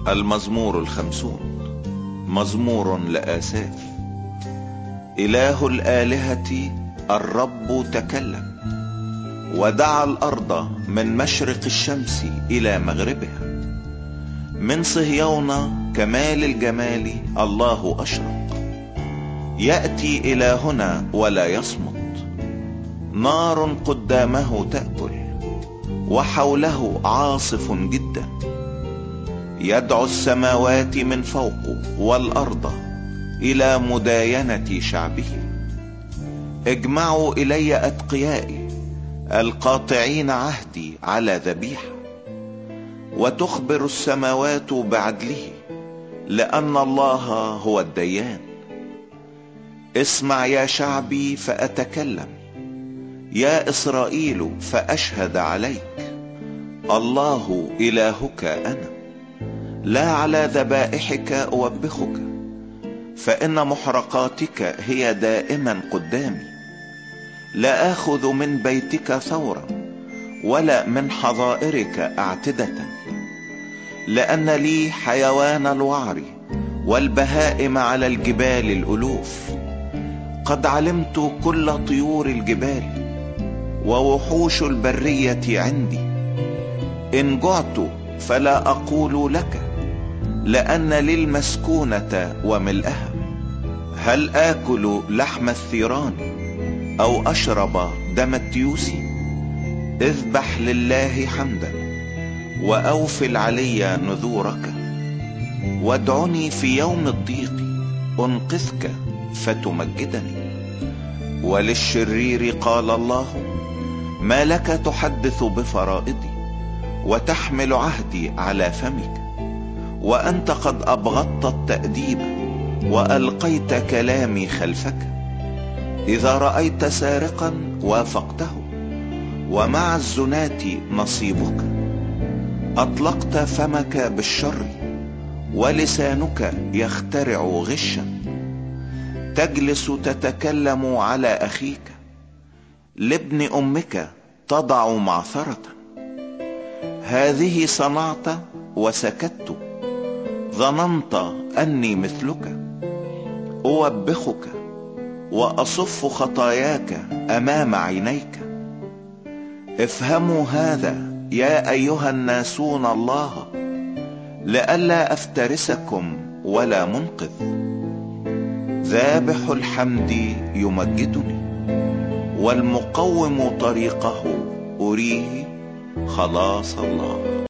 المزمور 50. مزمور لآساف. إله الآلهة الرب تكلم، ودعا الأرض من مشرق الشمس إلى مغربها. من صهيون كمال الجمال الله أشرق، يأتي إلهنا ولا يصمت. نار قدامه تأكل، وحوله عاصف جدا. يدعو السماوات من فوق والأرض إلى مداينة شعبه. اجمعوا إلي أتقيائي القاطعين عهدي على ذبيحة. وتخبر السماوات بعدله، لأن الله هو الديان. اسمع يا شعبي فأتكلم، يا إسرائيل فأشهد عليك. الله إلهك أنا، لا على ذبائحك أوبخك، فإن محرقاتك هي دائما قدامي. لا آخذ من بيتك ثورا، ولا من حظائرك أعتدة. لأن لي حيوان الوعر والبهائم على الجبال الألوف. قد علمت كل طيور الجبال، ووحوش البرية عندي. إن جعت فلا أقول لك، لأن للمسكونة وملئها. هل آكل لحم الثيران أو أشرب دم التيوس؟ اذبح لله حمدا، وأوف العلي نذورك. وادعني في يوم الضيق أنقذك فتمجدني. وللشرير قال الله، ما لك تحدث بفرائضي وتحمل عهدي على فمك؟ وأنت قد أبغضت التأديب وألقيت كلامي خلفك. إذا رأيت سارقا وافقته، ومع الزناة نصيبك. أطلقت فمك بالشر، ولسانك يخترع غشا. تجلس تتكلم على أخيك، لابن أمك تضع معثرة. هذه صنعت وسكت، ظننت أني مثلك. أوبخك وأصف خطاياك أمام عينيك. افهموا هذا يا أيها الناسون الله، لئلا أفترسكم ولا منقذ. ذابح الحمد يمجدني، والمقوم طريقه أريه خلاص الله.